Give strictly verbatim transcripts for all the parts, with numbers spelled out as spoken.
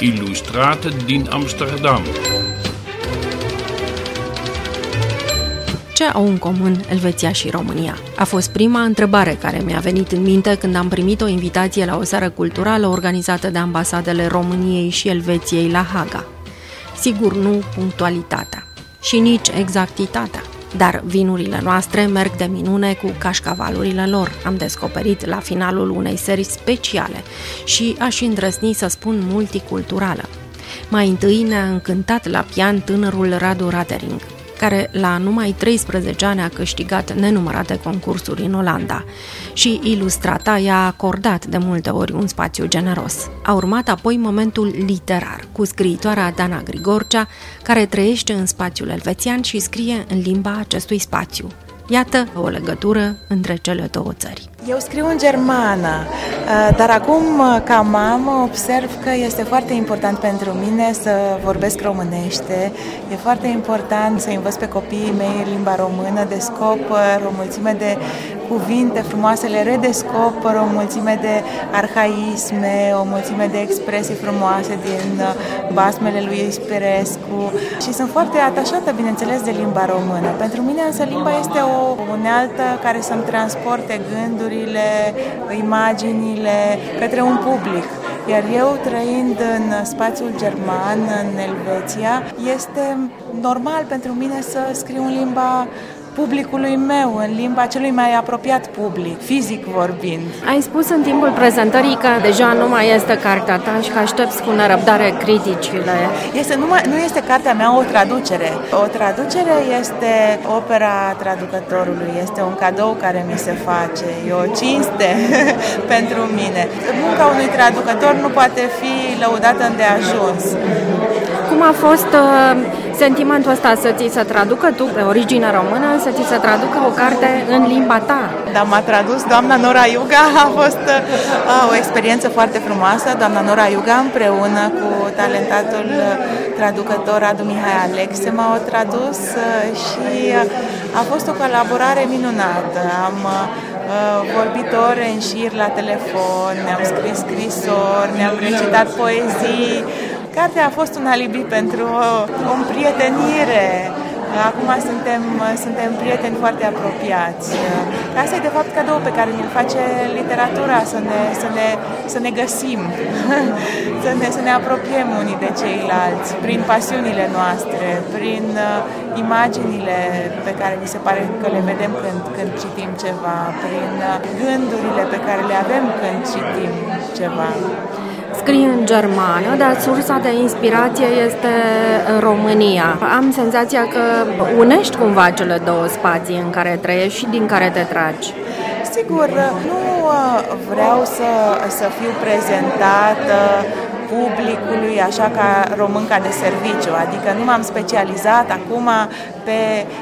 ilustrat din Amsterdam. Ce au în comun Elveția și România? A fost prima întrebare care mi-a venit în minte când am primit o invitație la o seară culturală organizată de ambasadele României și Elveției la Haga. Sigur, nu punctualitatea și nici exactitatea, dar vinurile noastre merg de minune cu cașcavalurile lor, am descoperit la finalul unei serii speciale și aș îndrăzni să spun multiculturală. Mai întâi ne-a încântat la pian tânărul Radu Ratering, care la numai treisprezece ani a câștigat nenumărate concursuri în Olanda și ilustrata i-a acordat de multe ori un spațiu generos. A urmat apoi momentul literar, cu scriitoarea Dana Grigorcea, care trăiește în spațiul elvețian și scrie în limba acestui spațiu. Iată o legătură între cele două țări. Eu scriu în germană, dar acum, ca mamă, observ că este foarte important pentru mine să vorbesc românește. E foarte important să învăț pe copiii mei limba română, descoper o mulțime de cuvinte frumoase, le redescoper o mulțime de arhaisme, o mulțime de expresii frumoase din basmele lui Ispirescu și sunt foarte atașată, bineînțeles, de limba română. Pentru mine însă limba este o unealtă care să-mi transporte gânduri, imaginile către un public. Iar eu, trăind în spațiul german, în Elveția, este normal pentru mine să scriu în limba publicului meu, în limba celui mai apropiat public, fizic vorbind. Ai spus în timpul prezentării că deja nu mai este cartea ta și că aștepți cu nerăbdare criticile. Este, nu, mai, nu este cartea mea o traducere. O traducere este opera traducătorului, este un cadou care mi se face, e o cinste pentru mine. Munca unui traducător nu poate fi lăudată îndeajuns. Cum a fost uh, sentimentul ăsta să ți se traducă tu, de origine română, să ți se traducă o carte în limba ta? Da, m-a tradus doamna Nora Iuga, a fost uh, o experiență foarte frumoasă. Doamna Nora Iuga împreună cu talentatul traducător Adu Mihai Alexe m-au tradus uh, și uh, a fost o colaborare minunată. Am uh, vorbit ore în șir la telefon, ne-am scris scrisori, ne-am recitat poezii. Cartea a fost un alibi pentru o, o împrietenire. Acum suntem, suntem prieteni foarte apropiați. Asta e de fapt cadou pe care ne-l face literatura, să ne, să ne, să ne găsim, să ne, să ne apropiem unii de ceilalți, prin pasiunile noastre, prin uh, imaginile pe care mi se pare că le vedem când, când citim ceva, prin uh, gândurile pe care le avem când citim ceva. Scrii în germană, dar sursa de inspirație este România. Am senzația că unești cumva cele două spații în care trăiești și din care te tragi. Sigur, nu vreau să, să fiu prezentată publicului așa ca românca de serviciu, adică nu m-am specializat acum pe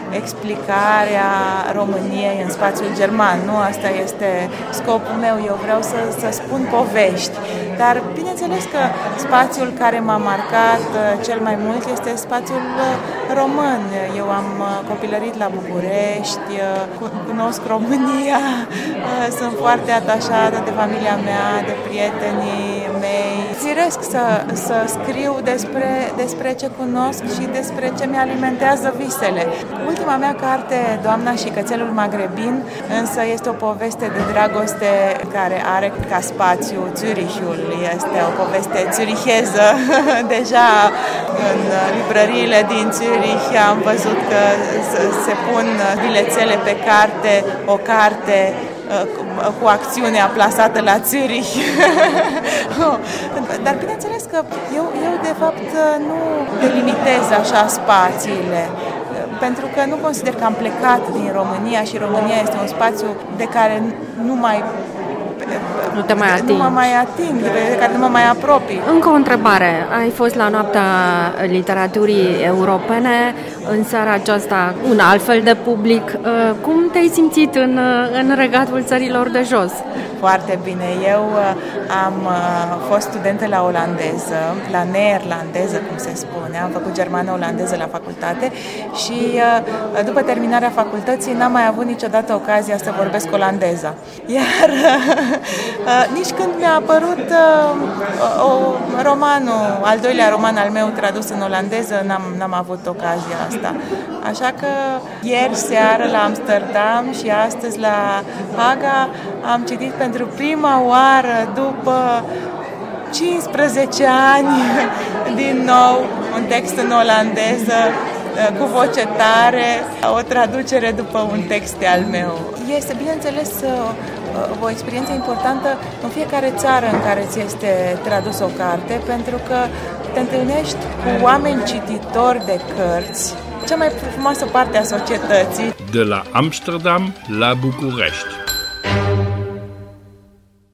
explicarea României în spațiul german. Nu, asta este scopul meu, eu vreau să, să spun povești, dar bineînțeles că spațiul care m-a marcat cel mai mult este spațiul român. Eu am copilărit la București, cunosc România, sunt foarte atașată de familia mea, de prietenii mei. Firesc să, să scriu despre, despre ce cunosc și despre ce mi-alimentează visele. Ultima mea carte, Doamna și cățelul magrebin, însă este o poveste de dragoste care are ca spațiu Zürichul. Este o poveste züricheză. Deja în librăriile din Zürich am văzut că se pun bilețele pe carte, o carte cu acțiunea plasată la Zürich. Dar bineînțeles că eu, eu de fapt nu delimitez așa spațiile, pentru că nu consider că am plecat din România și România este un spațiu de care nu mai Nu te mai atingi. Nu mă mai ating, de care nu mă mai apropii. Încă o întrebare. Ai fost la Noaptea Literaturii Europene. în seara aceasta un alt fel de public. Cum te-ai simțit în, în regatul țărilor de jos? Foarte bine. Eu am fost studentă la olandeză, la neerlandeză, cum se spune. Am făcut germană-olandeză la facultate și după terminarea facultății n-am mai avut niciodată ocazia să vorbesc olandeza. Iar nici când mi-a apărut o, romanul, al doilea roman al meu tradus în olandeză, n-am, n-am avut ocazia asta. Așa că ieri seară la Amsterdam și astăzi la Haga am citit pentru prima oară după cincisprezece ani din nou un text în olandeză cu voce tare, o traducere după un text al meu. Este, bineînțeles, o experiență importantă în fiecare țară în care ți este tradus o carte, pentru că te întâlnești cu oameni cititori de cărți, cea mai frumoasă parte a societății. De la Amsterdam la București.